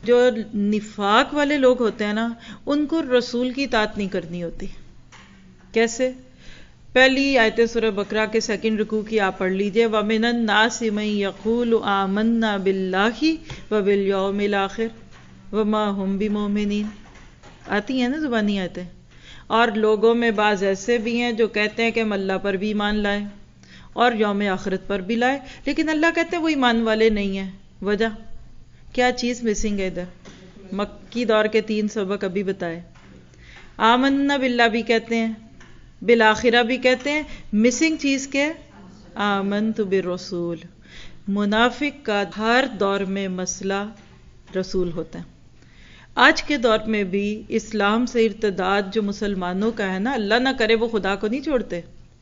جو نفاق والے لوگ ہوتے ہیں نا، ان کو رسول کی اطاعت نہیں کرنی ہوتی. کیسے؟ پہلی آیت سورہ بقرہ کے سیکنڈ رکوع کی آپ پڑھ لیجئے. وَمِنَ النَّاسِ مَن يَقُولُ آمَنَّا بِاللَّهِ وَبِالْيَوْمِ الْآخِرِ وَمَا هُمْ بِمُؤْمِنِينَ. آتی ہیں نا زبانی آیتیں. اور لوگوں میں بعض ایسے بھی ہیں جو کہتے ہیں کہ ہم اللہ پر بھی ایمان لائے اور یوم آخرت پر بھی لائے، لیکن اللہ کہتے ہیں وہ ایمان والے نہیں ہیں. وجہ کیا چیز مسنگ ہے ادھر؟ مکی دور کے 3 سبق ابھی بتائے. آمنا باللہ بھی کہتے ہیں، بالآخرہ بھی کہتے ہیں. مسنگ چیز کیا ہے؟ آمنت بالرسول. منافق کا ہر دور میں مسئلہ رسول ہوتا ہے. آج کے دور میں بھی اسلام سے ارتداد جو مسلمانوں کا ہے نا، اللہ نہ کرے وہ خدا کو نہیں چھوڑتے،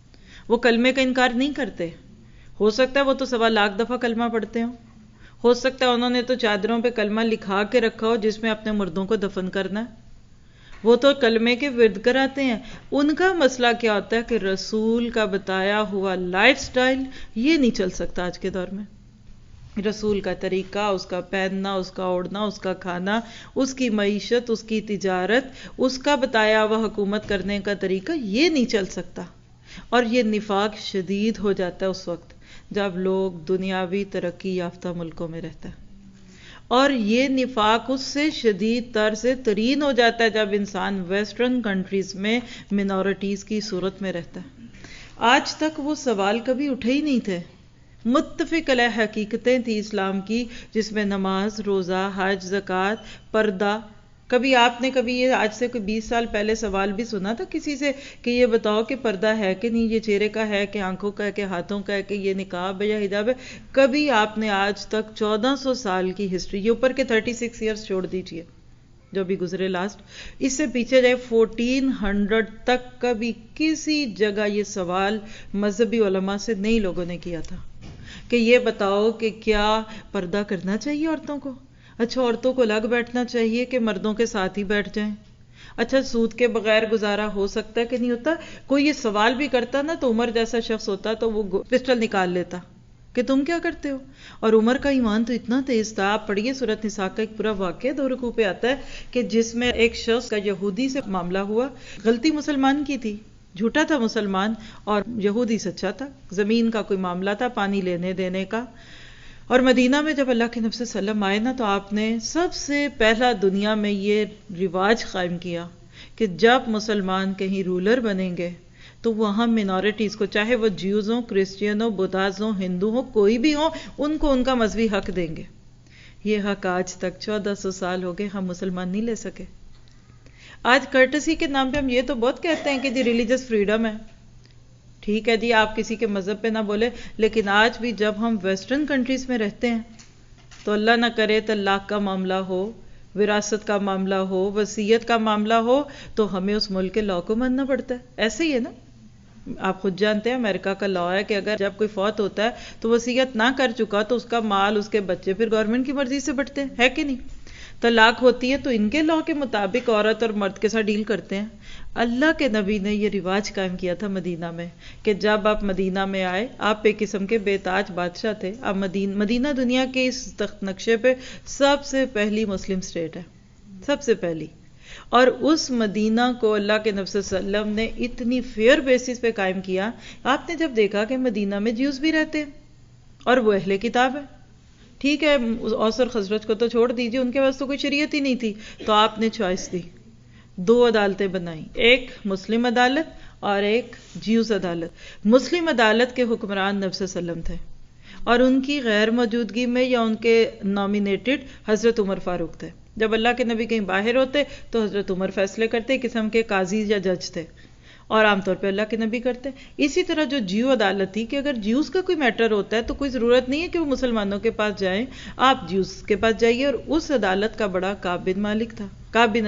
وہ کلمے کا انکار نہیں کرتے. ہو سکتا ہے وہ تو 1,00,000 دفعہ کلمہ پڑھتے ہوں، ہو سکتا ہے انہوں نے تو چادروں پہ کلمہ لکھا کے رکھا ہو جس میں اپنے مردوں کو دفن کرنا ہے، وہ تو کلمے کے ورد کراتے ہیں. ان کا مسئلہ کیا ہوتا ہے کہ رسول کا بتایا ہوا لائف سٹائل یہ نہیں چل سکتا آج کے دور میں. رسول کا طریقہ، اس کا پہننا، اس کا اوڑھنا، اس کا کھانا، اس کی معیشت، اس کی تجارت، اس کا بتایا ہوا حکومت کرنے کا طریقہ یہ نہیں چل سکتا. اور یہ نفاق شدید ہو جاتا ہے اس وقت جب لوگ دنیاوی ترقی یافتہ ملکوں میں رہتا ہے، اور یہ نفاق اس سے شدید تر سے ترین ہو جاتا ہے جب انسان ویسٹرن کنٹریز میں منورٹیز کی صورت میں رہتا ہے. آج تک وہ سوال کبھی اٹھے ہی نہیں تھے. متفق علیہ حقیقتیں تھی اسلام کی، جس میں نماز، روزہ، حج، زکوٰۃ، پردہ. کبھی آپ نے یہ آج سے کوئی 20 سال پہلے سوال بھی سنا تھا کسی سے کہ یہ بتاؤ کہ پردہ ہے کہ نہیں، یہ چہرے کا ہے کہ آنکھوں کا ہے کہ ہاتھوں کا ہے کہ یہ نقاب ہے یا حجاب ہے؟ کبھی آپ نے آج تک 1400 سال کی ہسٹری، یہ اوپر کے 36 ایئرس چھوڑ دیجئے جو بھی گزرے لاسٹ، اس سے پیچھے جائے 1400 تک، کبھی کسی جگہ یہ سوال مذہبی علماء سے نہیں لوگوں نے کیا تھا کہ یہ بتاؤ کہ کیا پردہ کرنا چاہیے عورتوں کو؟ اچھا عورتوں کو الگ بیٹھنا چاہیے کہ مردوں کے ساتھ ہی بیٹھ جائیں؟ اچھا سود کے بغیر گزارا ہو سکتا ہے کہ نہیں ہوتا؟ کوئی یہ سوال بھی کرتا نا تو عمر جیسا شخص ہوتا تو وہ پسٹل نکال لیتا کہ تم کیا کرتے ہو. اور عمر کا ایمان تو اتنا تیز تھا. آپ پڑھیے سورۃ نساء کا ایک پورا واقعہ 2 رکوع پہ آتا ہے کہ جس میں ایک شخص کا یہودی سے معاملہ ہوا. غلطی مسلمان کی تھی، جھوٹا تھا مسلمان اور یہودی سچا تھا. زمین کا کوئی معاملہ تھا، پانی لینے دینے کا. اور مدینہ میں جب اللہ کے نبی صلی اللہ علیہ وسلم آئے نا، تو آپ نے سب سے پہلا دنیا میں یہ رواج قائم کیا کہ جب مسلمان کہیں رولر بنیں گے تو وہاں منورٹیز کو، چاہے وہ جیوز ہوں، کرسچین ہوں، بدھاز ہوں، ہندو ہوں، کوئی بھی ہوں، ان کو ان کا مذہبی حق دیں گے. یہ حق آج تک 1400 سال ہو گئے ہم مسلمان نہیں لے سکے. آج کرٹسی کے نام پہ ہم یہ تو بہت کہتے ہیں کہ جی ریلیجس فریڈم ہے. ٹھیک ہے جی، آپ کسی کے مذہب پہ نہ بولے، لیکن آج بھی جب ہم ویسٹرن کنٹریز میں رہتے ہیں تو اللہ نہ کرے طلاق کا معاملہ ہو، وراثت کا معاملہ ہو، وصیت کا معاملہ ہو، تو ہمیں اس ملک کے لاء کو ماننا پڑتا ہے. ایسے ہی ہے نا، آپ خود جانتے ہیں امریکہ کا لاء ہے کہ اگر جب کوئی فوت ہوتا ہے تو وصیت نہ کر چکا تو اس کا مال، اس کے بچے پھر گورنمنٹ کی مرضی سے بٹتے ہیں، ہے کہ نہیں؟ طلاق ہوتی ہے تو ان کے لاء کے مطابق عورت اور مرد کے ساتھ ڈیل کرتے ہیں. اللہ کے نبی نے یہ رواج قائم کیا تھا مدینہ میں کہ جب آپ مدینہ میں آئے، آپ ایک قسم کے بے تاج بادشاہ تھے. آپ مدینہ دنیا کے اس تخت نقشے پہ سب سے پہلی مسلم سٹیٹ ہے، سب سے پہلی. اور اس مدینہ کو اللہ کے نبی صلی اللہ علیہ وسلم نے اتنی فیئر بیسس پہ قائم کیا. آپ نے جب دیکھا کہ مدینہ میں جیوز بھی رہتے ہیں اور وہ اہل کتاب ہے، ٹھیک ہے اوس اور خزرج کو تو چھوڑ دیجیے، ان کے پاس تو کوئی شریعت ہی نہیں تھی، تو آپ نے چوائس دی، 2 عدالتیں بنائیں، ایک مسلم عدالت اور ایک جیوز عدالت. مسلم عدالت کے حکمران نبی صلی اللہ علیہ وسلم تھے، اور ان کی غیر موجودگی میں یا ان کے نامینیٹڈ حضرت عمر فاروق تھے. جب اللہ کے نبی کہیں باہر ہوتے تو حضرت عمر فیصلے کرتے، قسم کے قاضی یا جج تھے، اور عام طور پہ اللہ کے نبی کرتے. اسی طرح جو جیو عدالت تھی کہ اگر جیوز کا کوئی میٹر ہوتا ہے تو کوئی ضرورت نہیں ہے کہ وہ مسلمانوں کے پاس جائیں، آپ جیوز کے پاس جائیے. اور اس عدالت کا بڑا کعب بن مالک تھا، کعب بن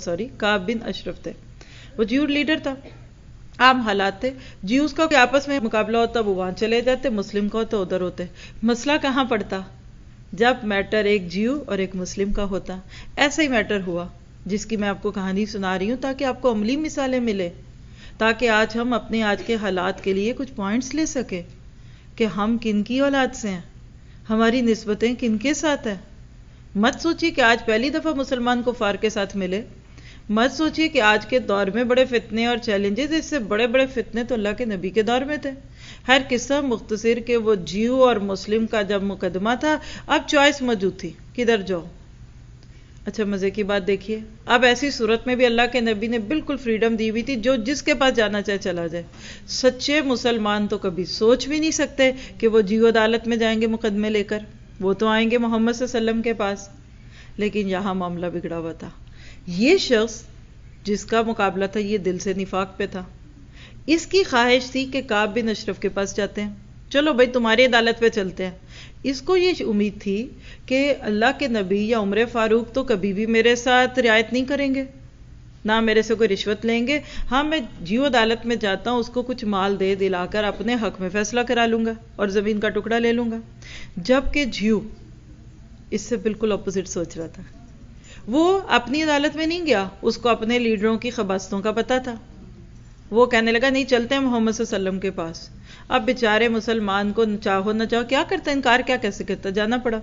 اشرف تھے، وہ جیو لیڈر تھا. عام حالات تھے، جیوز کا آپس میں مقابلہ ہوتا وہ وہاں چلے جاتے، مسلم کا ہوتا ادھر ہوتے. مسئلہ کہاں پڑتا؟ جب میٹر ایک جیو اور ایک مسلم کا ہوتا. ایسا ہی میٹر ہوا جس کی میں آپ کو کہانی سنا رہی ہوں تاکہ آپ کو عملی مثالیں ملے، تاکہ آج ہم اپنے آج کے حالات کے لیے کچھ پوائنٹس لے سکیں کہ ہم کن کی اولاد سے ہیں، ہماری نسبتیں کن کے ساتھ ہیں. مت سوچیے کہ آج پہلی دفعہ مسلمان کفار کے ساتھ ملے، مت سوچیے کہ آج کے دور میں بڑے فتنے اور چیلنجز، اس سے بڑے بڑے فتنے تو اللہ کے نبی کے دور میں تھے۔ ہر قصہ مختصر کہ وہ جیو اور مسلم کا جب مقدمہ تھا، اب چوائس موجود تھی، کدھر جاؤ۔ اچھا مزے کی بات دیکھیے، اب ایسی صورت میں بھی اللہ کے نبی نے بالکل فریڈم دی ہوئی تھی، جو جس کے پاس جانا چاہے چلا جائے۔ سچے مسلمان تو کبھی سوچ بھی نہیں سکتے کہ وہ جیو عدالت میں جائیں گے مقدمے لے کر، وہ تو آئیں گے محمد صلی اللہ علیہ وسلم کے پاس۔ لیکن یہاں معاملہ بگڑا ہوا تھا۔ یہ شخص جس کا مقابلہ تھا، یہ دل سے نفاق پہ تھا۔ اس کی خواہش تھی کہ کعب بن اشرف کے پاس جاتے ہیں، چلو بھائی تمہاری عدالت پہ چلتے ہیں۔ اس کو یہ امید تھی کہ اللہ کے نبی یا عمر فاروق تو کبھی بھی میرے ساتھ رعایت نہیں کریں گے، نہ میرے سے کوئی رشوت لیں گے۔ ہاں میں جیو عدالت میں جاتا ہوں، اس کو کچھ مال دے دلا کر اپنے حق میں فیصلہ کرا لوں گا اور زمین کا ٹکڑا لے لوں گا۔ جبکہ جیو اس سے بالکل اپوزٹ سوچ رہا تھا۔ وہ اپنی عدالت میں نہیں گیا، اس کو اپنے لیڈروں کی خباستوں کا پتہ تھا۔ وہ کہنے لگا نہیں چلتے ہیں محمد صلی اللہ علیہ وسلم کے پاس۔ اب بیچارے مسلمان کو چاہو نہ چاہو کیا کرتا، انکار کیا کیسے کرتا، جانا پڑا۔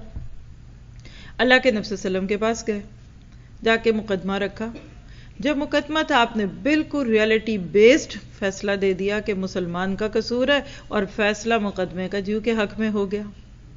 اللہ کے نبی صلی اللہ علیہ وسلم کے پاس گئے، جا کے مقدمہ رکھا۔ جب مقدمہ تھا، آپ نے بالکل ریالٹی بیسڈ فیصلہ دے دیا کہ مسلمان کا قصور ہے، اور فیصلہ مقدمے کا جیو کے حق میں ہو گیا۔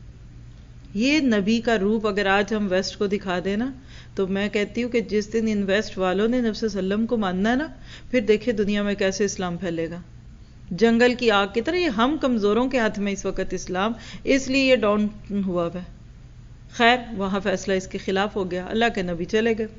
یہ نبی کا روپ اگر آج ہم ویسٹ کو دکھا دیں نا، تو میں کہتی ہوں کہ جس دن ان ویسٹ والوں نے نبی صلی اللہ علیہ وسلم کو ماننا ہے نا، پھر دیکھیں دنیا میں کیسے اسلام پھیلے گا، جنگل کی آگ کی طرح۔ یہ ہم کمزوروں کے ہاتھ میں اس وقت اسلام، اس لیے یہ ڈاؤن ہوا ہے۔ خیر وہاں فیصلہ اس کے خلاف ہو گیا، اللہ کے نبی چلے گئے۔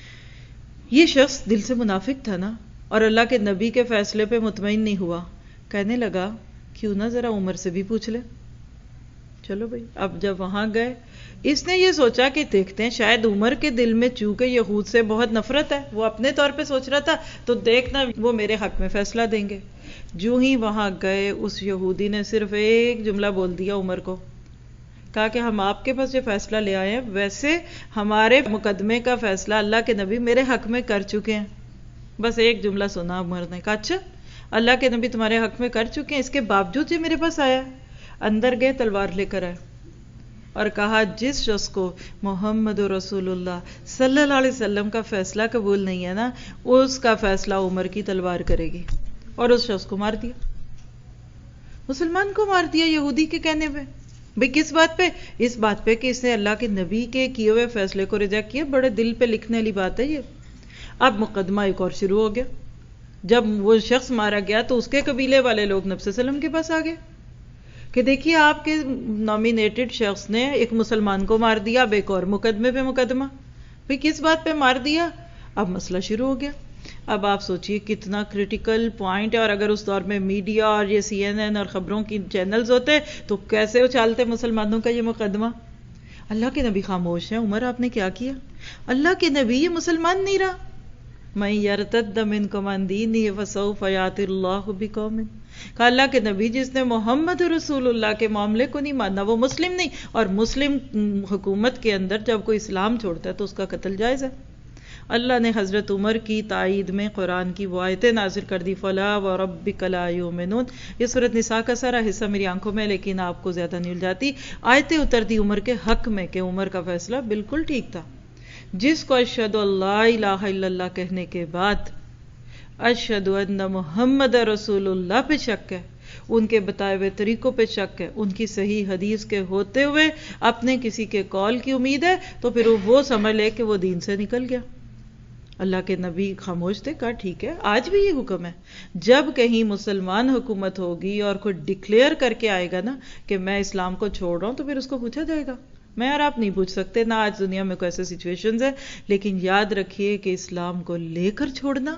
یہ شخص دل سے منافق تھا نا، اور اللہ کے نبی کے فیصلے پہ مطمئن نہیں ہوا، کہنے لگا کیوں نہ ذرا عمر سے بھی پوچھ لے۔ چلو بھائی، اب جب وہاں گئے، اس نے یہ سوچا کہ دیکھتے ہیں شاید عمر کے دل میں چونکہ یہود سے بہت نفرت ہے، وہ اپنے طور پہ سوچ رہا تھا، تو دیکھنا وہ میرے حق میں فیصلہ دیں گے۔ جو ہی وہاں گئے، اس یہودی نے صرف ایک جملہ بول دیا عمر کو، کہا کہ ہم آپ کے پاس جو فیصلہ لے آئے ہیں، ویسے ہمارے مقدمے کا فیصلہ اللہ کے نبی میرے حق میں کر چکے ہیں۔ بس ایک جملہ سنا عمر نے، کہا اچھا اللہ کے نبی تمہارے حق میں کر چکے ہیں، اس کے باوجود یہ میرے پاس آیا۔ اندر گئے، تلوار لے کر آئے اور کہا جس شخص کو محمد رسول اللہ صلی اللہ علیہ وسلم کا فیصلہ قبول نہیں ہے نا، اس کا فیصلہ عمر کی تلوار کرے گی، اور اس شخص کو مار دیا، مسلمان کو مار دیا یہودی کے کہنے پہ۔ بھئی کس بات پہ؟ اس بات پہ کہ اس نے اللہ کے نبی کے کیے ہوئے فیصلے کو ریجیکٹ کیا۔ بڑے دل پہ لکھنے والی بات ہے یہ۔ اب مقدمہ ایک اور شروع ہو گیا۔ جب وہ شخص مارا گیا تو اس کے قبیلے والے لوگ نبی صلی اللہ علیہ وسلم کے پاس آ گئے کہ دیکھیے آپ کے نامینیٹڈ شخص نے ایک مسلمان کو مار دیا، اب ایک اور مقدمے پہ مقدمہ۔ بھئی کس بات پہ مار دیا؟ اب مسئلہ شروع ہو گیا۔ اب آپ سوچئے کتنا کریٹیکل پوائنٹ ہے، اور اگر اس دور میں میڈیا اور یہ CNN اور خبروں کی چینلز ہوتے تو کیسے اچھالتے مسلمانوں کا یہ مقدمہ۔ اللہ کے نبی خاموش ہیں۔ عمر آپ نے کیا کیا؟ اللہ کے نبی یہ مسلمان نہیں رہا۔ مَن یرتد منکم عن دینہ فسوف یأتی اللہ بقوم، کہا اللہ کے نبی جس نے محمد رسول اللہ کے معاملے کو نہیں مانا وہ مسلم نہیں، اور مسلم حکومت کے اندر جب کوئی اسلام چھوڑتا ہے تو اس کا قتل جائز ہے۔ اللہ نے حضرت عمر کی تائید میں قرآن کی وہ آیتیں نازل کر دی، فَلَا وَرَبِّكَ لَا يُؤْمِنُونَ۔ یہ سورۃ نساء کا سارا حصہ میری آنکھوں میں، لیکن آپ کو زیادہ نہیں الجھاتی۔ آیتیں اتر دی عمر کے حق میں کہ عمر کا فیصلہ بالکل ٹھیک تھا۔ جس کو اشہد اللہ الہ الا اللہ کہنے کے بعد اشہد ان محمد رسول اللہ پہ شک ہے، ان کے بتائے ہوئے طریقوں پہ شک ہے، ان کی صحیح حدیث کے ہوتے ہوئے اپنے کسی کے قول کی امید ہے، تو پھر وہ سمجھ لے کہ وہ دین سے نکل گیا۔ اللہ کے نبی خاموش تھے، کہا ٹھیک ہے، آج بھی یہ حکم ہے، جب کہیں مسلمان حکومت ہوگی اور کوئی ڈکلیئر کر کے آئے گا نا کہ میں اسلام کو چھوڑ رہا ہوں، تو پھر اس کو پوچھا جائے گا۔ میں اور آپ نہیں پوچھ سکتے، نہ آج دنیا میں کوئی ایسے سچویشنز ہیں، لیکن یاد رکھیے کہ اسلام کو لے کر چھوڑنا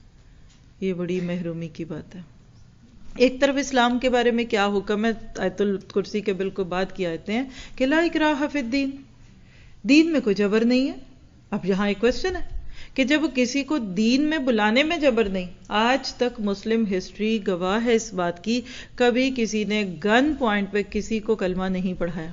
یہ بڑی محرومی کی بات ہے۔ ایک طرف اسلام کے بارے میں کیا حکم ہے، آیت الکرسی کے بالکل بعد کی آیتیں ہیں کہ لا اکراہ فی الدین، دین میں کوئی جبر نہیں ہے۔ اب یہاں ایک کوشچن ہے کہ جب کسی کو دین میں بلانے میں جبر نہیں، آج تک مسلم ہسٹری گواہ ہے اس بات کی، کبھی کسی نے گن پوائنٹ پہ کسی کو کلمہ نہیں پڑھایا۔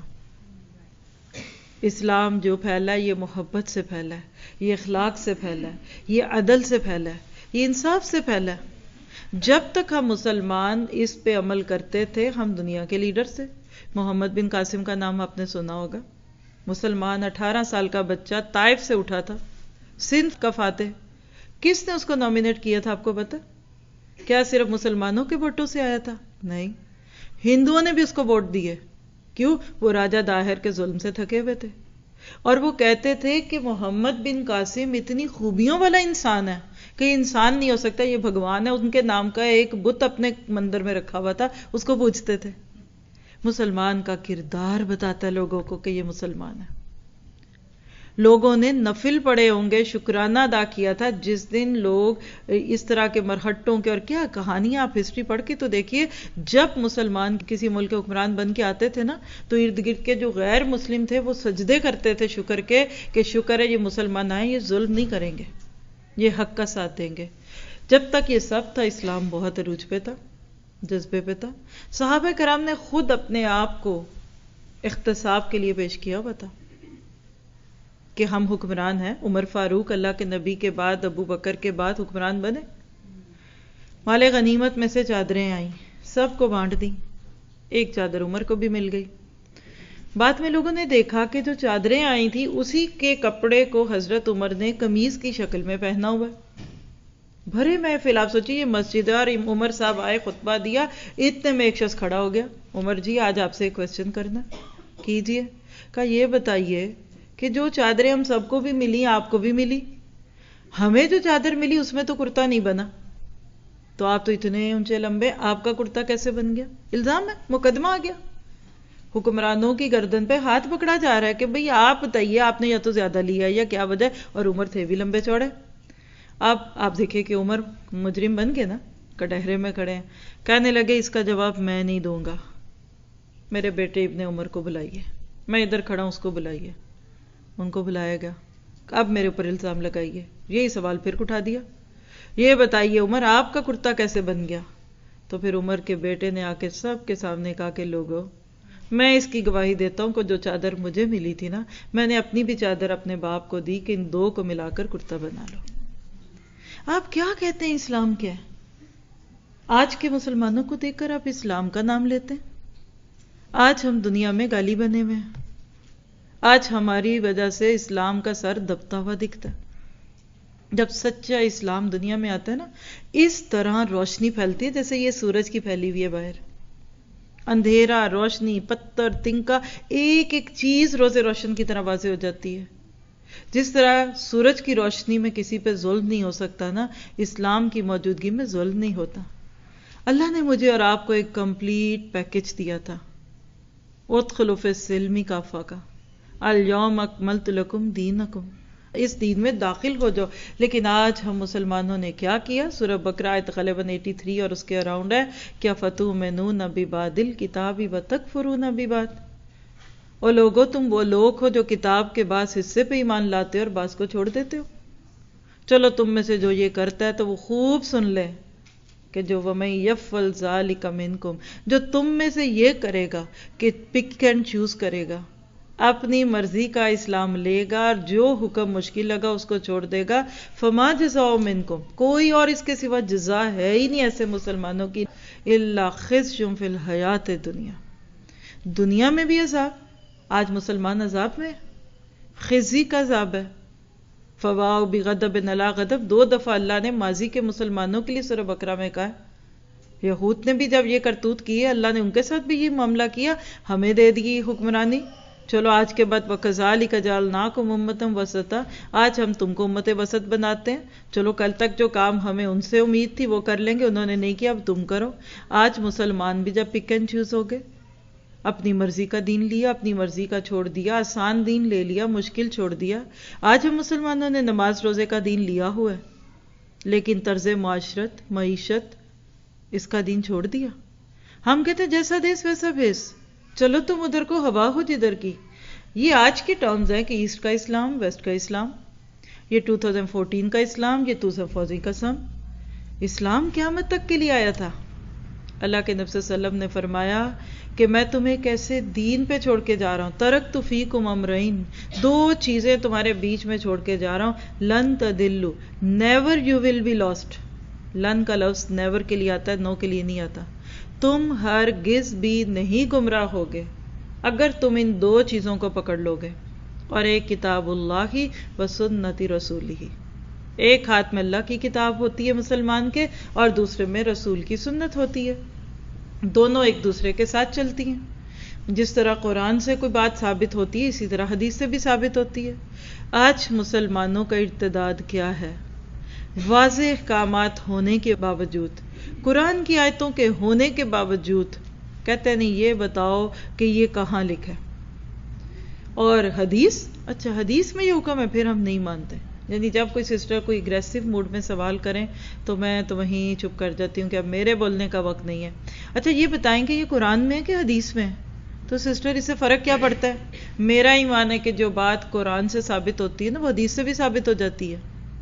اسلام جو پھیلا ہے یہ محبت سے پھیلا ہے، یہ اخلاق سے پھیلا ہے، یہ عدل سے پھیلا ہے، یہ انصاف سے پھیلا ہے۔ جب تک ہم مسلمان اس پہ عمل کرتے تھے، ہم دنیا کے لیڈر سے، محمد بن قاسم کا نام آپ نے سنا ہوگا، مسلمان 18 سال کا بچہ طائف سے اٹھا تھا، سندھ کا فاتح. کس نے اس کو نامینیٹ کیا تھا آپ کو پتا؟ کیا صرف مسلمانوں کے ووٹوں سے آیا تھا؟ نہیں، ہندوؤں نے بھی اس کو ووٹ دیے. کیوں؟ وہ راجہ داہر کے ظلم سے تھکے ہوئے تھے، اور وہ کہتے تھے کہ محمد بن قاسم اتنی خوبیوں والا انسان ہے کہ انسان نہیں ہو سکتا، یہ بھگوان ہے. ان کے نام کا ایک بت اپنے مندر میں رکھا ہوا تھا، اس کو پوجتے تھے. مسلمان کا کردار بتاتا ہے لوگوں کو کہ یہ مسلمان ہے. لوگوں نے نفل پڑھے ہوں گے، شکرانہ ادا کیا تھا. جس دن لوگ اس طرح کے مرہٹوں کے، اور کیا کہانیاں، آپ ہسٹری پڑھ کے تو دیکھیے، جب مسلمان کسی ملک کے حکمران بن کے آتے تھے نا، تو ارد گرد کے جو غیر مسلم تھے وہ سجدے کرتے تھے شکر کے، کہ شکر ہے یہ مسلمان آئے، یہ ظلم نہیں کریں گے، یہ حق کا ساتھ دیں گے. جب تک یہ سب تھا، اسلام بہت عروج پہ تھا، جذبے پہ تھا. صحابہ کرام نے خود اپنے آپ کو احتساب کے لیے پیش کیا ہوا تھا کہ ہم حکمران ہیں. عمر فاروق اللہ کے نبی کے بعد، ابو بکر کے بعد حکمران بنے. مال غنیمت میں سے چادریں آئیں، سب کو بانٹ دیں. ایک چادر عمر کو بھی مل گئی. بعد میں لوگوں نے دیکھا کہ جو چادریں آئی تھی اسی کے کپڑے کو حضرت عمر نے قمیض کی شکل میں پہنا ہوا ہے. بھرے محفل، آپ سوچیے یہ مسجد ہے اور عمر صاحب آئے، خطبہ دیا، اتنے میں ایک شخص کھڑا ہو گیا. عمر جی آج آپ سے ایک کوسچن کرنا. کیجئے. کہا یہ بتائیے کہ جو چادریں ہم سب کو بھی ملی، آپ کو بھی ملی، ہمیں جو چادر ملی اس میں تو کرتا نہیں بنا، تو آپ تو اتنے اونچے لمبے، آپ کا کرتا کیسے بن گیا؟ الزام ہے، مقدمہ آ گیا. حکمرانوں کی گردن پہ ہاتھ پکڑا جا رہا ہے کہ بھئی آپ بتائیے، آپ نے یا تو زیادہ لیا یا کیا وجہ ہے. اور عمر تھے بھی لمبے چوڑے. آپ دیکھیں کہ عمر مجرم بن گئے نا، کٹہرے میں کھڑے ہیں. کہنے لگے اس کا جواب میں نہیں دوں گا، میرے بیٹے ابن عمر کو بلائیے، میں ادھر کھڑا ہوں، اس کو بلائیے. ان کو بلایا گیا. اب میرے اوپر الزام لگائیے. یہی سوال پھر اٹھا دیا، یہ بتائیے عمر آپ کا کرتا کیسے بن گیا؟ تو پھر عمر کے بیٹے نے آ کے سب کے سامنے کہا کہ لوگوں، میں اس کی گواہی دیتا ہوں کہ جو چادر مجھے ملی تھی نا، میں نے اپنی بھی چادر اپنے باپ کو دی کہ ان دو کو ملا کر کرتا بنا لو. آپ کیا کہتے ہیں اسلام کیا ہے؟ آج کے مسلمانوں کو دیکھ کر آپ اسلام کا نام لیتے ہیں. آج ہم دنیا میں گالی بنے ہوئے ہیں. آج ہماری وجہ سے اسلام کا سر دبتا ہوا دکھتا ہے. جب سچا اسلام دنیا میں آتا ہے نا، اس طرح روشنی پھیلتی ہے جیسے یہ سورج کی پھیلی ہوئی ہے باہر. اندھیرا، روشنی، پتھر، تنکا، ایک ایک چیز روز روشن کی طرح واضح ہو جاتی ہے. جس طرح سورج کی روشنی میں کسی پہ ظلم نہیں ہو سکتا نا، اسلام کی موجودگی میں ظلم نہیں ہوتا. اللہ نے مجھے اور آپ کو ایک کمپلیٹ پیکج دیا تھا. ادخلوا فی السلم کافہ، الیوم اکملت لکم دینکم، اس دین میں داخل ہو جاؤ. لیکن آج ہم مسلمانوں نے کیا کیا؟ سورہ بقرہ آیت غالباً 83 اور اس کے اراؤنڈ ہے، کیا فتؤمنون ببعض الکتاب وتکفرون ببعض. اور لوگوں، تم وہ لوگ ہو جو کتاب کے بعض حصے پہ ایمان لاتے ہو اور بعض کو چھوڑ دیتے ہو. چلو تم میں سے جو یہ کرتا ہے تو وہ خوب سن لے کہ جو وَمَن يَفْعَلْ ذَلِكَ مِنْكُمْ، جو تم میں سے یہ کرے گا کہ پک اینڈ چوز کرے گا، اپنی مرضی کا اسلام لے گا اور جو حکم مشکل لگا اس کو چھوڑ دے گا، فما جزاء منکم، کوئی اور اس کے سوا جزا ہے ہی نہیں ایسے مسلمانوں کی، الا خزی فی الحیات الدنیا، دنیا میں بھی عذاب. آج مسلمان عذاب میں، خزی کا عذاب ہے. فواؤ بغضب علی غضب، 2 دفعہ اللہ نے ماضی کے مسلمانوں کے لیے سورہ بقرہ میں کہا. یہود نے بھی جب یہ کرتوت کی ہے، اللہ نے ان کے ساتھ بھی یہ معاملہ کیا، ہمیں دے دی حکمرانی. چلو آج کے بعد وَكَذَلِكَ جَعَلْنَاكُمْ أُمَّةً وَسَطًا، آج ہم تم کو امت وسط بناتے ہیں. چلو کل تک جو کام ہمیں ان سے امید تھی وہ کر لیں گے، انہوں نے نہیں کیا، اب تم کرو. آج مسلمان بھی جب پک اینڈ چوز ہو گئے، اپنی مرضی کا دین لیا، اپنی مرضی کا چھوڑ دیا، آسان دین لے لیا، مشکل چھوڑ دیا. آج ہم مسلمانوں نے نماز روزے کا دین لیا ہوا ہے، لیکن طرز معاشرت، معیشت، اس کا دین چھوڑ دیا. ہم کہتے ہیں جیسا دیس ویسا بھیس، چلو تم ادھر کو ہوا ہو جدھر کی. یہ آج کی ٹرمز ہیں کہ ایسٹ کا اسلام، ویسٹ کا اسلام، یہ 2014 کا اسلام، یہ 2014 کا اسلام قیامت تک کے لیے آیا تھا. اللہ کے نبی صلی اللہ علیہ وسلم نے فرمایا کہ میں تمہیں کیسے دین پہ چھوڑ کے جا رہا ہوں. ترکت فیکم امرین، 2 چیزیں تمہارے بیچ میں چھوڑ کے جا رہا ہوں. لن تدلوا، never you will be lost. لن کا لفظ نیور کے لیے آتا ہے، نو کے لیے نہیں آتا. تم ہرگز بھی نہیں گمراہ ہوگے اگر تم ان 2 چیزوں کو پکڑ لو گے. اور ایک کتاب اللہ و سنت رسولہ. ایک ہاتھ میں اللہ کی کتاب ہوتی ہے مسلمان کے اور دوسرے میں رسول کی سنت ہوتی ہے. دونوں ایک دوسرے کے ساتھ چلتی ہیں. جس طرح قرآن سے کوئی بات ثابت ہوتی ہے اسی طرح حدیث سے بھی ثابت ہوتی ہے. آج مسلمانوں کا ارتداد کیا ہے؟ واضح احکامات ہونے کے باوجود، قرآن کی آیتوں کے ہونے کے باوجود کہتے نہیں یہ بتاؤ کہ یہ کہاں لکھا ہے. اور حدیث، اچھا حدیث میں یہ حکم ہے، پھر ہم نہیں مانتے. یعنی جب کوئی سسٹر کوئی اگریسو موڈ میں سوال کریں تو میں تو وہیں چپ کر جاتی ہوں کہ اب میرے بولنے کا وقت نہیں ہے. اچھا یہ بتائیں کہ یہ قرآن میں ہے کہ حدیث میں ہے؟ تو سسٹر اس سے فرق کیا پڑتا ہے؟ میرا ایمان ہے کہ جو بات قرآن سے ثابت ہوتی ہے نا وہ حدیث سے بھی ثابت ہو جاتی ہے.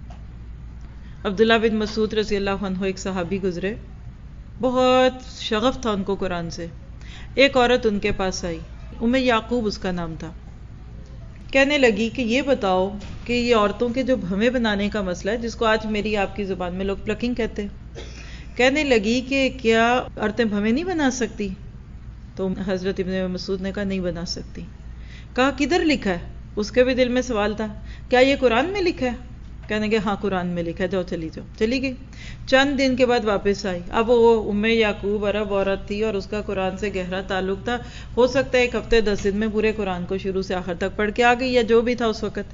عبداللہ بن مسعود رضی اللہ عنہ ایک صحابی گزرے، بہت شغف تھا ان کو قرآن سے. ایک عورت ان کے پاس آئی، یعقوب اس کا نام تھا. کہنے لگی کہ یہ بتاؤ کہ یہ عورتوں کے جو بھویں بنانے کا مسئلہ ہے، جس کو آج میری آپ کی زبان میں لوگ پلکنگ کہتے ہیں، کہنے لگی کہ کیا عورتیں بھویں نہیں بنا سکتی؟ تو حضرت ابن مسعود نے کہا نہیں بنا سکتی. کہا کدھر لکھا ہے؟ اس کے بھی دل میں سوال تھا، کیا یہ قرآن میں لکھا ہے؟ کہنے کہ ہاں قرآن میں لکھا ہے، جاؤ چلی جاؤ. چلی گئی. چند دن کے بعد واپس آئی. اب وہ یعقوب عرب عورت تھی اور اس کا قرآن سے گہرا تعلق تھا. ہو سکتا ہے 1 ہفتے 10 دن میں پورے قرآن کو شروع سے آخر تک پڑھ کے آ گئی یا جو بھی تھا اس وقت.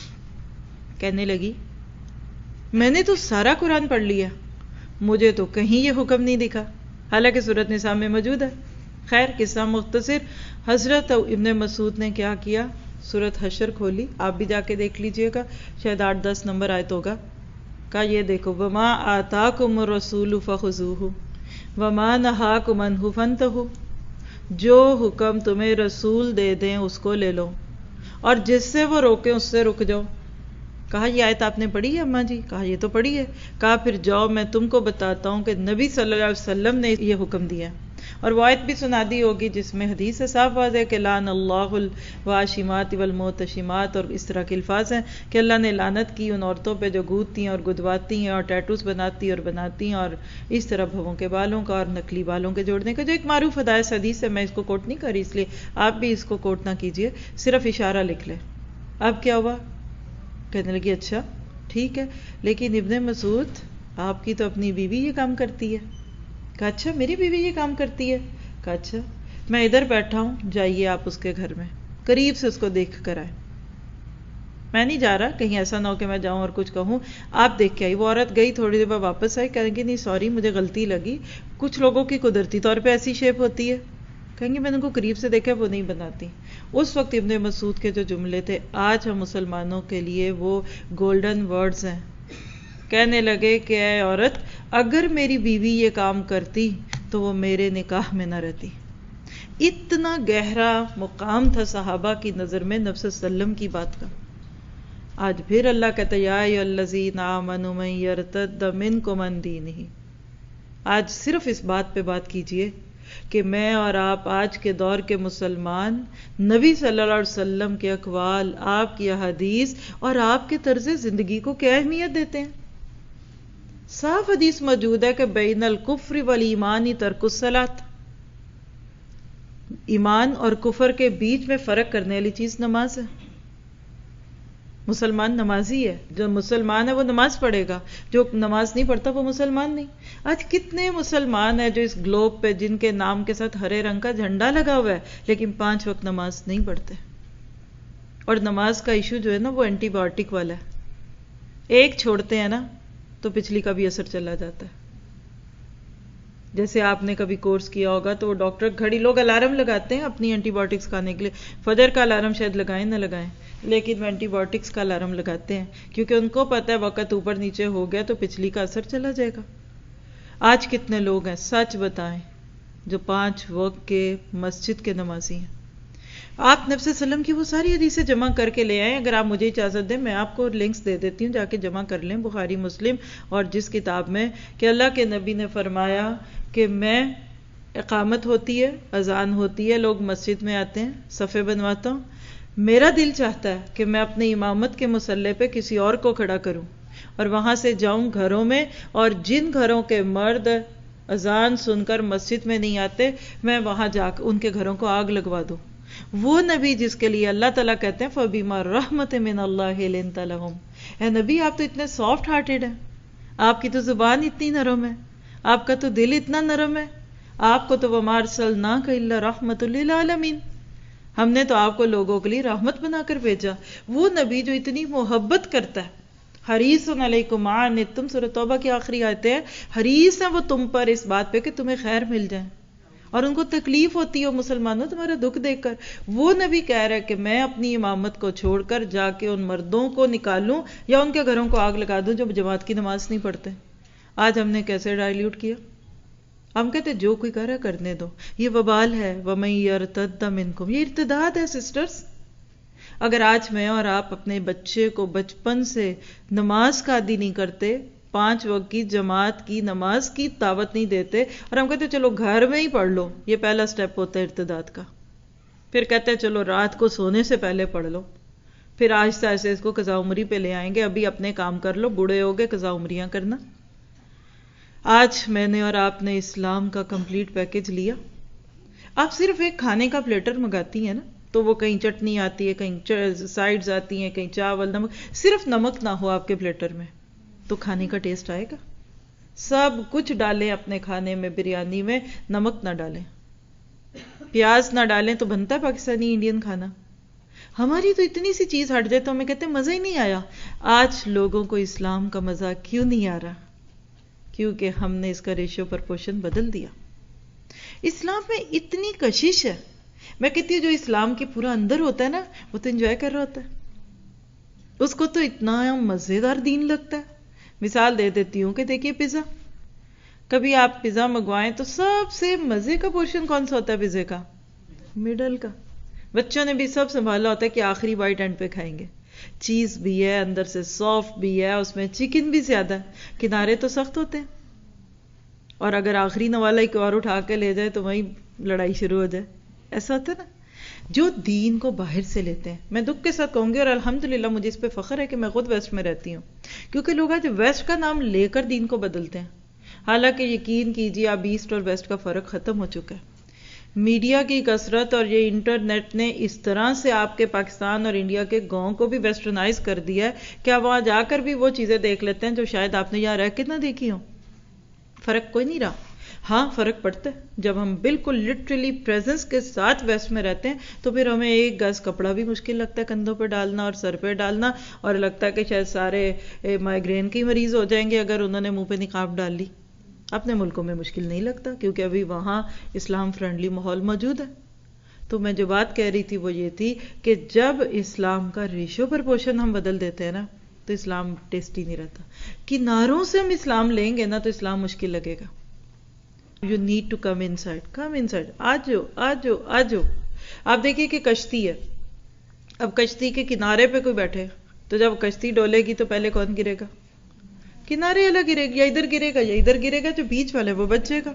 کہنے لگی میں نے تو سارا قرآن پڑھ لیا، مجھے تو کہیں یہ حکم نہیں دکھا، حالانکہ سورۃ نساء میں موجود ہے. خیر قصہ مختصر، حضرت ابن مسعود نے کیا کیا، سورۃ حشر کھولی، آپ بھی جا کے دیکھ لیجئے گا، شاید 8-10 نمبر آیت ہوگا. کہا یہ دیکھو وما آتاکم الرسول فخذوہ وما نہاکم عنہ فانتہوا، جو حکم تمہیں رسول دے دیں اس کو لے لو اور جس سے وہ روکیں اس سے رک جاؤ. کہا یہ آیت آپ نے پڑھی ہے اماں جی؟ کہا یہ تو پڑھی ہے. کہا پھر جاؤ میں تم کو بتاتا ہوں کہ نبی صلی اللہ علیہ وسلم نے یہ حکم دیا ہے. اور وہ آیت بھی سنا دی ہوگی جس میں حدیث سے صاف واضح کہ لعن اللہ الواشمات والمحتشمات، اور اس طرح کے الفاظ ہیں کہ اللہ نے لعنت کی ان عورتوں پہ جو گودتی ہیں اور گدواتی ہیں اور ٹیٹوز بناتی ہیں اور اس طرح بھووں کے بالوں کا اور نکلی بالوں کے جوڑنے کا، جو ایک معروف حدیث ہے. میں اس کو کوٹ نہیں کر رہی، اس لیے آپ بھی اس کو کوٹ نہ کیجئے، صرف اشارہ لکھ لیں. اب کیا ہوا؟ کہنے لگی اچھا ٹھیک ہے، لیکن ابن مسعود آپ کی تو اپنی بیوی یہ کام کرتی ہے. کہا اچھا میری بیوی یہ کام کرتی ہے؟ کہا اچھا میں ادھر بیٹھا ہوں، جائیے آپ اس کے گھر میں قریب سے اس کو دیکھ کر آئے. میں نہیں جا رہا، کہیں ایسا نہ ہو کہ میں جاؤں اور کچھ کہوں، آپ دیکھ کے آئی. وہ عورت گئی، تھوڑی دیر بعد واپس آئی، کہیں گے نہیں سوری مجھے غلطی لگی. کچھ لوگوں کی قدرتی طور پہ ایسی شیپ ہوتی ہے، کہیں گے میں نے ان کو قریب سے دیکھا وہ نہیں بناتی. اس وقت ابن مسعود کے جو جملے تھے آج ہم مسلمانوں کے لیے وہ گولڈن ورڈز ہیں. کہنے لگے کہ اے عورت، اگر میری بیوی یہ کام کرتی تو وہ میرے نکاح میں نہ رہتی. اتنا گہرا مقام تھا صحابہ کی نظر میں نبی صلی اللہ علیہ وسلم کی بات کا. آج پھر اللہ کہتا ہے یا ایھا الذین آمنوا من یرتد منکم عن دینہ. آج صرف اس بات پہ بات کیجئے کہ میں اور آپ آج کے دور کے مسلمان نبی صلی اللہ علیہ وسلم کے اقوال، آپ کی احادیث اور آپ کے طرز زندگی کو کیا اہمیت دیتے ہیں. صاف حدیث موجود ہے کہ بین الکفر والایمان ترک الصلاۃ، ایمان اور کفر کے بیچ میں فرق کرنے والی چیز نماز ہے. مسلمان نمازی ہے، جو مسلمان ہے وہ نماز پڑھے گا، جو نماز نہیں پڑھتا وہ مسلمان نہیں. آج کتنے مسلمان ہیں جو اس گلوب پہ جن کے نام کے ساتھ ہرے رنگ کا جھنڈا لگا ہوا ہے لیکن 5 وقت نماز نہیں پڑھتے. اور نماز کا ایشو جو ہے نا وہ اینٹی بایوٹک والا ہے، ایک چھوڑتے ہیں نا تو پچھلی کا بھی اثر چلا جاتا ہے. جیسے آپ نے کبھی کورس کیا ہوگا تو وہ ڈاکٹر گھڑی، لوگ الارم لگاتے ہیں اپنی اینٹی بایوٹکس کھانے کے لیے. فجر کا الارم شاید لگائیں نہ لگائیں لیکن وہ اینٹی بایوٹکس کا الارم لگاتے ہیں کیونکہ ان کو پتہ ہے وقت اوپر نیچے ہو گیا تو پچھلی کا اثر چلا جائے گا. آج کتنے لوگ ہیں سچ بتائیں جو 5 وقت کے مسجد کے نمازی ہیں؟ آپ نبی صلی اللہ علیہ وسلم کی وہ ساری حدیثیں جمع کر کے لے آئیں. اگر آپ مجھے اجازت دیں میں آپ کو لنکس دے دیتی ہوں، جا کے جمع کر لیں، بخاری مسلم اور جس کتاب میں کہ اللہ کے نبی نے فرمایا کہ میں اقامت ہوتی ہے، اذان ہوتی ہے، لوگ مسجد میں آتے ہیں، صفے بنواتا ہوں، میرا دل چاہتا ہے کہ میں اپنے امامت کے مصلی پہ کسی اور کو کھڑا کروں اور وہاں سے جاؤں گھروں میں، اور جن گھروں کے مرد اذان سن کر مسجد میں نہیں آتے میں وہاں جا کر ان کے گھروں کو آگ لگوا دوں وہ نبی جس کے لیے اللہ تعالیٰ کہتے ہیں فَبِمَا رَحْمَةٍ مِّنَ اللَّهِ لِنْتَ لَهُمْ، اے نبی آپ تو اتنے سافٹ ہارٹیڈ ہیں، آپ کی تو زبان اتنی نرم ہے، آپ کا تو دل اتنا نرم ہے، آپ کو تو وَمَا أَرْسَلْنَاكَ إِلَّا رَحْمَةً لِّلْعَالَمِينَ، ہم نے تو آپ کو لوگوں کے لیے رحمت بنا کر بھیجا۔ وہ نبی جو اتنی محبت کرتا ہے، حریص علیکم ما عنتم، سورۃ توبہ کی آخری آیتیں ہیں، حریص ہیں وہ تم پر اس بات پہ کہ تمہیں خیر مل جائے، اور ان کو تکلیف ہوتی ہے مسلمانوں تمہارا دکھ دیکھ کر۔ وہ نبی کہہ رہا ہے کہ میں اپنی امامت کو چھوڑ کر جا کے ان مردوں کو نکالوں یا ان کے گھروں کو آگ لگا دوں جو جماعت کی نماز نہیں پڑھتے۔ آج ہم نے کیسے ڈائلیوٹ کیا؟ ہم کہتے جو کوئی کر رہا ہے کرنے دو، یہ وبال ہے، وَمَن يَرْتَدَّ مِنْكُمْ، یہ ارتداد ہے سسٹرز۔ اگر آج میں اور آپ اپنے بچے کو بچپن سے نماز کا عادی نہیں کرتے، 5 وقت کی جماعت کی نماز کی دعوت نہیں دیتے، اور ہم کہتے چلو گھر میں ہی پڑھ لو، یہ پہلا سٹیپ ہوتا ہے ارتداد کا۔ پھر کہتے ہیں چلو رات کو سونے سے پہلے پڑھ لو، پھر آہستہ آہستہ اس کو قضاء عمری پہ لے آئیں گے، ابھی اپنے کام کر لو، بوڑھے ہوگے قضاء عمریاں کرنا۔ آج میں نے اور آپ نے اسلام کا کمپلیٹ پیکج لیا۔ آپ صرف ایک کھانے کا پلیٹر منگاتی ہیں نا، تو وہ کہیں چٹنی آتی ہے، کہیں سائڈز آتی ہیں، کہیں چاول، نمک، صرف نمک نہ ہو آپ کے پلیٹر میں تو کھانے کا ٹیسٹ آئے گا؟ سب کچھ ڈالیں اپنے کھانے میں، بریانی میں نمک نہ ڈالیں، پیاز نہ ڈالیں تو بنتا ہے پاکستانی انڈین کھانا؟ ہماری تو اتنی سی چیز ہٹ جائے تو ہمیں کہتے ہیں مزہ ہی نہیں آیا۔ آج لوگوں کو اسلام کا مزہ کیوں نہیں آ رہا؟ کیونکہ ہم نے اس کا ریشو پرپورشن بدل دیا۔ اسلام میں اتنی کشش ہے، میں کہتی ہوں جو اسلام کے پورا اندر ہوتا ہے نا، وہ تو انجوائے کر رہا ہوتا ہے، اس کو تو اتنا مزیدار دین لگتا ہے۔ مثال دے دیتی ہوں کہ دیکھیے پیزا، کبھی آپ پیزا منگوائیں تو سب سے مزے کا پورشن کون سا ہوتا ہے پیزے کا؟ مڈل کا۔ بچوں نے بھی سب سنبھالا ہوتا ہے کہ آخری بائٹ اینڈ پہ کھائیں گے، چیز بھی ہے، اندر سے سافٹ بھی ہے، اس میں چکن بھی زیادہ ہے، کنارے تو سخت ہوتے ہیں، اور اگر آخری نوالا ایک اور اٹھا کے لے جائے تو وہیں لڑائی شروع ہو جائے۔ ایسا ہوتا ہے نا جو دین کو باہر سے لیتے ہیں۔ میں دکھ کے ساتھ کہوں گی، اور الحمدللہ مجھے اس پہ فخر ہے کہ میں خود ویسٹ میں رہتی ہوں، کیونکہ لوگ آج ویسٹ کا نام لے کر دین کو بدلتے ہیں، حالانکہ یقین کیجیے اب ایسٹ اور ویسٹ کا فرق ختم ہو چکا ہے۔ میڈیا کی کثرت اور یہ انٹرنیٹ نے اس طرح سے آپ کے پاکستان اور انڈیا کے گاؤں کو بھی ویسٹرنائز کر دیا ہے کہ آپ وہاں جا کر بھی وہ چیزیں دیکھ لیتے ہیں جو شاید آپ نے یہاں رہ کے نہ دیکھی ہوں۔ فرق کوئی نہیں رہا۔ ہاں فرق پڑتا ہے، جب ہم بالکل لٹرلی پریزنس کے ساتھ ویسٹ میں رہتے ہیں تو پھر ہمیں ایک گز کپڑا بھی مشکل لگتا ہے کندھوں پہ ڈالنا اور سر پہ ڈالنا، اور لگتا ہے کہ شاید سارے مائیگرین کے مریض ہو جائیں گے اگر انہوں نے منہ پہ نقاب ڈال لی۔ اپنے ملکوں میں مشکل نہیں لگتا کیونکہ ابھی وہاں اسلام فرینڈلی ماحول موجود ہے۔ تو میں جو بات کہہ رہی تھی وہ یہ تھی کہ جب اسلام کا ریشو پرپورشن ہم بدل دیتے ہیں نا تو اسلام ٹیسٹی نہیں رہتا۔ کناروں سے ہم اسلام لیں گے نا تو اسلام مشکل لگے گا۔ You need to come inside. Come inside. آجو آجو آجو۔ آپ دیکھیے کہ کشتی ہے، اب کشتی کے کنارے پہ کوئی بیٹھے تو جب کشتی ڈولے گی تو پہلے کون گرے گا؟ کنارے والا گرے گا، یا ادھر گرے گا یا ادھر گرے گا، جو بیچ والے وہ بچے گا۔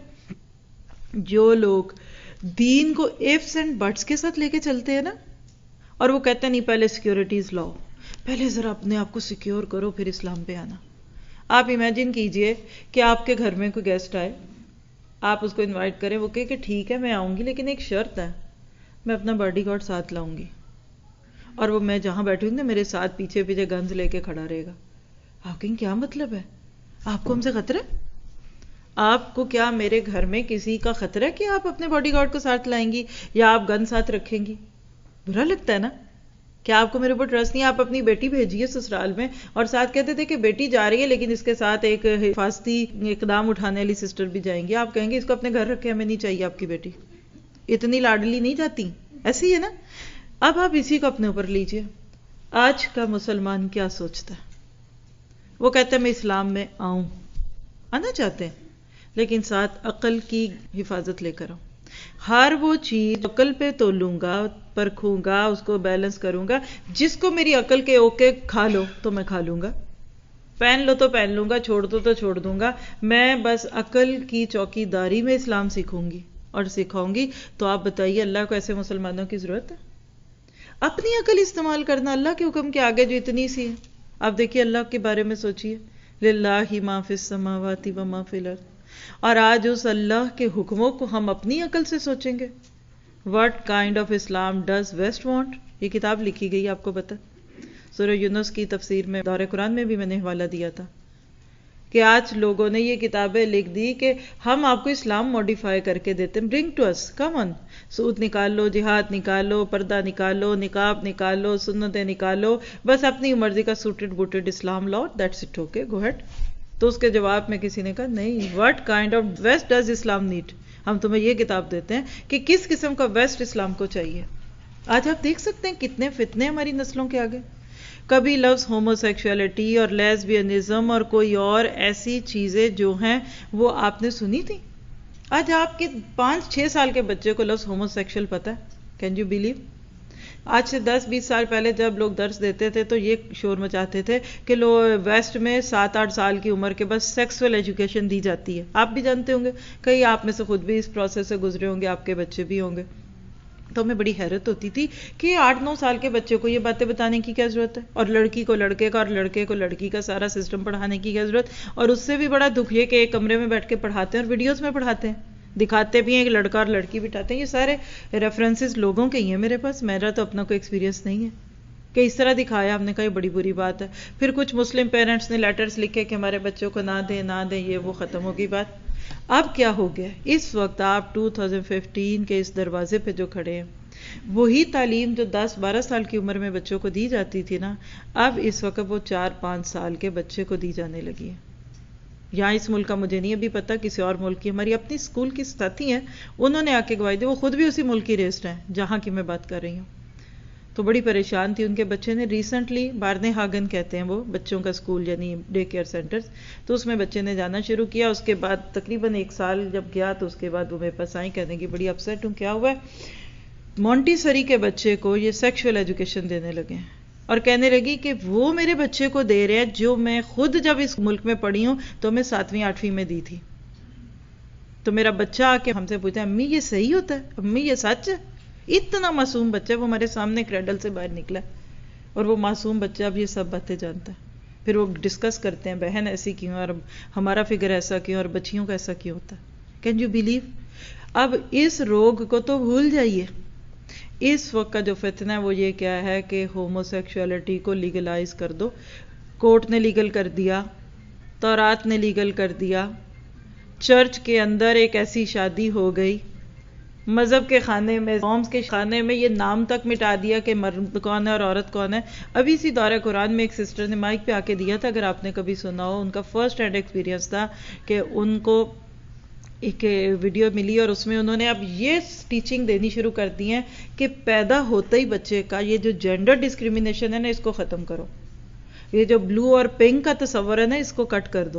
جو لوگ دین کو ifs and buts کے ساتھ لے کے چلتے ہیں نا، اور وہ کہتے ہیں نہیں پہلے سیکیورٹیز لاؤ، پہلے ذرا اپنے آپ کو سیکیور کرو پھر اسلام پہ آنا۔ آپ امیجن کیجئے کہ آپ کے گھر میں کوئی گیسٹ آئے، آپ اس کو انوائٹ کریں، وہ کہے کہ ٹھیک ہے میں آؤں گی لیکن ایک شرط ہے، میں اپنا باڈی گارڈ ساتھ لاؤں گی، اور وہ میں جہاں بیٹھوں گی نا میرے ساتھ پیچھے پیچھے گنز لے کے کھڑا رہے گا۔ آپ کہیں کیا مطلب ہے؟ آپ کو ہم سے خطرہ ہے؟ آپ کو کیا میرے گھر میں کسی کا خطرہ ہے کہ آپ اپنے باڈی گارڈ کو ساتھ لائیں گی یا آپ گن ساتھ رکھیں گی؟ برا لگتا ہے نا؟ کیا آپ کو میرے اوپر ٹرسٹ نہیں؟ آپ اپنی بیٹی بھیجیے سسرال میں اور ساتھ کہتے تھے کہ بیٹی جا رہی ہے لیکن اس کے ساتھ ایک حفاظتی اقدام اٹھانے والی سسٹر بھی جائیں گی، آپ کہیں گے اس کو اپنے گھر رکھے، ہمیں نہیں چاہیے آپ کی بیٹی، اتنی لاڈلی نہیں جاتی، ایسی ہے نا؟ اب آپ اسی کو اپنے اوپر لیجئے۔ آج کا مسلمان کیا سوچتا ہے؟ وہ کہتے ہیں میں اسلام میں آنا چاہتے ہیں لیکن ساتھ عقل کی حفاظت لے کر آؤں، ہر وہ چیز عقل پہ تولوں گا، پرکھوں گا، اس کو بیلنس کروں گا، جس کو میری عقل کے اوکے کھا لو تو میں کھا لوں گا، پہن لو تو پہن لوں گا، چھوڑ دو تو چھوڑ دوں گا، میں بس عقل کی چوکی داری میں اسلام سیکھوں گی اور سکھاؤں گی۔ تو آپ بتائیے اللہ کو ایسے مسلمانوں کی ضرورت ہے؟ اپنی عقل استعمال کرنا اللہ کے حکم کے آگے جو اتنی سی ہے۔ آپ دیکھیے اللہ کے بارے میں سوچیے، للہ ما فی السماوات وما فی الارض، اور آج اس اللہ کے حکموں کو ہم اپنی عقل سے سوچیں گے، What kind of Islam does West want? یہ کتاب لکھی گئی آپ کو پتا، سورہ یونس کی تفسیر میں، دور قرآن میں بھی میں نے حوالہ دیا تھا کہ آج لوگوں نے یہ کتابیں لکھ دی کہ ہم آپ کو اسلام موڈیفائی کر کے دیتے ہیں. برنگ ٹو اس، کم آن، سود نکال لو، جہاد نکالو، پردہ نکالو، نقاب نکالو، سنتیں نکالو، بس اپنی مرضی کا سوٹڈ بوٹڈ اسلام لاؤ، that's it, okay, go ahead. تو اس کے جواب میں کسی نے کہا نہیں، what kind of west does Islam need? ہم تمہیں یہ کتاب دیتے ہیں کہ کس قسم کا ویسٹ اسلام کو چاہیے. آج آپ دیکھ سکتے ہیں کتنے فتنے ہماری نسلوں کے آگے. کبھی لفظ ہومو سیکشولیٹی اور لیسبینزم اور کوئی اور ایسی چیزیں جو ہیں وہ آپ نے سنی تھی. آج آپ کے 5-6 سال کے بچے کو لفظ ہومو سیکشل پتہ ہے. Can you believe? آج سے 10-20 سال پہلے جب لوگ درس دیتے تھے تو یہ شور مچاتے تھے کہ ویسٹ میں 7-8 سال کی عمر کے بعد سیکسول ایجوکیشن دی جاتی ہے. آپ بھی جانتے ہوں گے، کئی آپ میں سے خود بھی اس پروسیس سے گزرے ہوں گے، آپ کے بچے بھی ہوں گے. تو ہمیں بڑی حیرت ہوتی تھی کہ 8-9 سال کے بچے کو یہ باتیں بتانے کی کیا ضرورت ہے، اور لڑکی کو لڑکے کا اور لڑکے کو لڑکی کا سارا سسٹم پڑھانے کی کیا ضرورت. اور اس سے بھی بڑا دکھ یہ کہ ایک کمرے میں بیٹھ کے پڑھاتے ہیں اور ویڈیوز میں پڑھاتے ہیں، دکھاتے بھی ہیں ایک لڑکا اور لڑکی بٹھاتے ہیں. یہ سارے ریفرنسز لوگوں کے ہی ہیں میرے پاس، میرا تو اپنا کوئی ایکسپیرینس نہیں ہے کہ اس طرح دکھایا. ہم نے کہا یہ بڑی بری بات ہے. پھر کچھ مسلم پیرنٹس نے لیٹرز لکھے کہ ہمارے بچوں کو نہ دیں، یہ وہ، ختم ہوگی بات. اب کیا ہو گیا؟ اس وقت آپ 2015 کے اس دروازے پہ جو کھڑے ہیں، وہی تعلیم جو 10-12 سال کی عمر میں بچوں کو دی جاتی تھی نا، اب اس وقت وہ 4-5 سال کے بچے کو دی جانے لگی ہے. یہاں اس ملک کا مجھے نہیں ابھی پتا، کسی اور ملک کی، ہماری اپنی اسکول کی ساتھی ہیں، انہوں نے آ کے گواہی دی، وہ خود بھی اسی ملک کی ریسٹ ہیں جہاں کی میں بات کر رہی ہوں. تو بڑی پریشان تھی، ان کے بچے نے ریسنٹلی بارنے ہاگن کہتے ہیں وہ بچوں کا اسکول، یعنی ڈے کیئر سینٹرز، تو اس میں بچے نے جانا شروع کیا. اس کے بعد تقریباً 1 سال جب گیا تو اس کے بعد وہ میرے پاس آئیں، کہنے کی بڑی اپسیٹ ہوں، کیا ہوا ہے؟ مونٹی سری کے بچے کو یہ سیکشول ایجوکیشن دینے لگے ہیں، اور کہنے لگی کہ وہ میرے بچے کو دے رہے ہیں جو میں خود جب اس ملک میں پڑھی ہوں تو میں 7ویں-8ویں میں دی تھی. تو میرا بچہ آ کے ہم سے پوچھتا ہے امی یہ صحیح ہوتا ہے، امی یہ سچ ہے؟ اتنا معصوم بچہ، وہ ہمارے سامنے کریڈل سے باہر نکلا ہے، اور وہ معصوم بچہ اب یہ سب باتیں جانتا ہے. پھر وہ ڈسکس کرتے ہیں بہن ایسی کیوں، اور ہمارا فگر ایسا کیوں، اور بچیوں کا ایسا کیوں ہوتا ہے. Can you believe? اب اس روگ کو تو بھول جائیے. اس وقت کا جو فتنہ ہے وہ یہ کیا ہے کہ ہومو سیکشولیٹی کو لیگلائز کر دو. کورٹ نے لیگل کر دیا، تورات نے لیگل کر دیا، چرچ کے اندر ایک ایسی شادی ہو گئی، مذہب کے خانے میں، قوم کے خانے میں یہ نام تک مٹا دیا کہ مرد کون ہے اور عورت کون ہے. ابھی اسی دورہ قرآن میں ایک سسٹر نے مائک پہ آ کے دیا تھا، اگر آپ نے کبھی سنا ہو، ان کا فرسٹ ہینڈ ایکسپیرینس تھا کہ ان کو ایک ویڈیو ملی اور اس میں انہوں نے اب یہ ٹیچنگ دینی شروع کر دی ہے کہ پیدا ہوتے ہی بچے کا یہ جو جینڈر ڈسکریمنیشن ہے نا، اس کو ختم کرو. یہ جو بلو اور پنک کا تصور ہے نا، اس کو کٹ کر دو.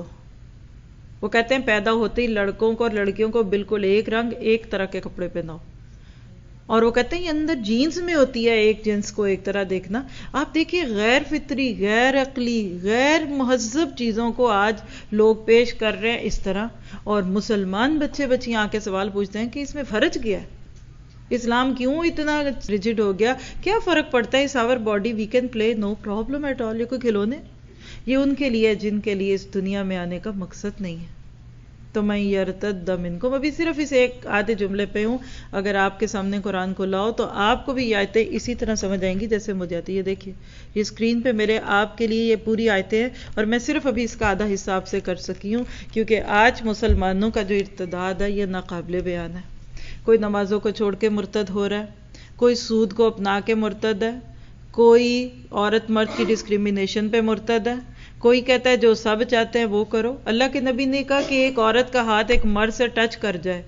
وہ کہتے ہیں پیدا ہوتے ہی لڑکوں کو اور لڑکیوں کو بالکل ایک رنگ، ایک طرح کے کپڑے پہناؤ. اور وہ کہتے ہیں یہ اندر جینس میں ہوتی ہے ایک جنس کو ایک طرح دیکھنا. آپ دیکھیے غیر فطری، غیر عقلی، غیر مہذب چیزوں کو آج لوگ پیش کر رہے ہیں اس طرح. اور مسلمان بچے بچیاں آ کے سوال پوچھتے ہیں کہ اس میں فرق کیا ہے؟ اسلام کیوں اتنا ریجڈ ہو گیا؟ کیا فرق پڑتا ہے؟ اس our body we can play, no problem at all. یہ کوئی کھلونے؟ یہ ان کے لیے جن کے لیے اس دنیا میں آنے کا مقصد نہیں ہے. تو میں یرتد منکم، ابھی صرف اس ایک آدھے جملے پہ ہوں. اگر آپ کے سامنے قرآن کو لاؤ تو آپ کو بھی یہ آیتیں اسی طرح سمجھ آئیں گی جیسے مجھے آتی ہے. یہ دیکھیے، یہ اسکرین پہ میرے آپ کے لیے یہ پوری آیتیں ہیں، اور میں صرف ابھی اس کا آدھا حصہ آپ سے کر سکی ہوں کیونکہ آج مسلمانوں کا جو ارتداد ہے یہ ناقابل بیان ہے. کوئی نمازوں کو چھوڑ کے مرتد ہو رہا ہے، کوئی سود کو اپنا کے مرتد ہے، کوئی عورت مرد کی ڈسکریمنیشن پہ مرتد ہے، کوئی کہتا ہے جو سب چاہتے ہیں وہ کرو. اللہ کے نبی نے کہا کہ ایک عورت کا ہاتھ ایک مرد سے ٹچ کر جائے،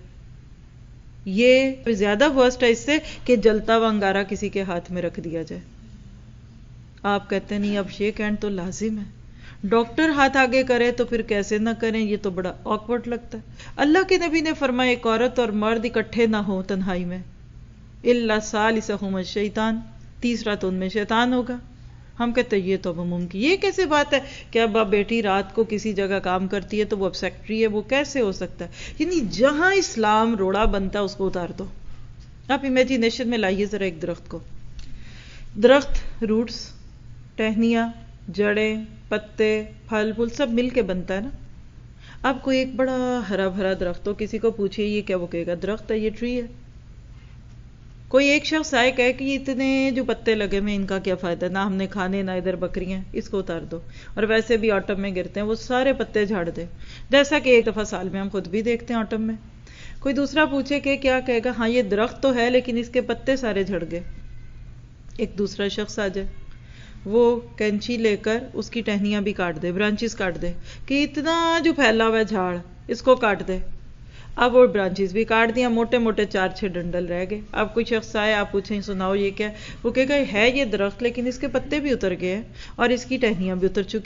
یہ زیادہ ورسٹ ہے اس سے کہ جلتا ہوا انگارہ کسی کے ہاتھ میں رکھ دیا جائے. آپ کہتے ہیں نہیں اب شیک ہینڈ تو لازم ہے. ڈاکٹر ہاتھ آگے کرے تو پھر کیسے نہ کریں؟ یہ تو بڑا آکورڈ لگتا ہے. اللہ کے نبی نے فرمایا ایک عورت اور مرد اکٹھے نہ ہو تنہائی میں، الا ثالثہم الشیطان، تیسرا تو ان میں شیطان ہوگا. ہم کہتے ہیں یہ تو ممکن، یہ کیسے بات ہے کہ اب بیٹی رات کو کسی جگہ کام کرتی ہے تو وہ اب سیکٹری ہے، وہ کیسے ہو سکتا ہے؟ یعنی جہاں اسلام روڑا بنتا ہے اس کو اتار دو. آپ امیجینیشن میں لائیے ذرا ایک درخت کو. درخت روٹس، ٹہنیاں، جڑیں، پتے، پھل پھول سب مل کے بنتا ہے نا. اب کوئی ایک بڑا ہرا بھرا درخت ہو، کسی کو پوچھئے یہ کیا، وہ کہے گا درخت ہے، یہ ٹری ہے. کوئی ایک شخص آئے کہے کہ اتنے جو پتے لگے میں ان کا کیا فائدہ، نہ ہم نے کھانے نہ ادھر بکریاں، اس کو اتار دو، اور ویسے بھی آٹم میں گرتے ہیں، وہ سارے پتے جھاڑ دے، جیسا کہ ایک دفعہ سال میں ہم خود بھی دیکھتے ہیں آٹم میں۔ کوئی دوسرا پوچھے کہ کیا، کہے گا ہاں یہ درخت تو ہے لیکن اس کے پتے سارے جھڑ گئے۔ ایک دوسرا شخص آ جائے، وہ کینچی لے کر اس کی ٹہنیاں بھی کاٹ دے، برانچز کاٹ دے کہ اتنا جو پھیلا ہوا ہے جھاڑ اس کو کاٹ دے۔ اب وہ برانچز بھی کاٹ دیا، موٹے موٹے 4-6 ڈنڈل رہ گئے۔ اب کوئی شخص آئے، آپ پوچھیں سناؤ یہ کیا، وہ کہے گا ہے یہ درخت لیکن اس کے پتے بھی اتر گئے ہیں اور اس کی ٹہنیاں بھی اتر چکی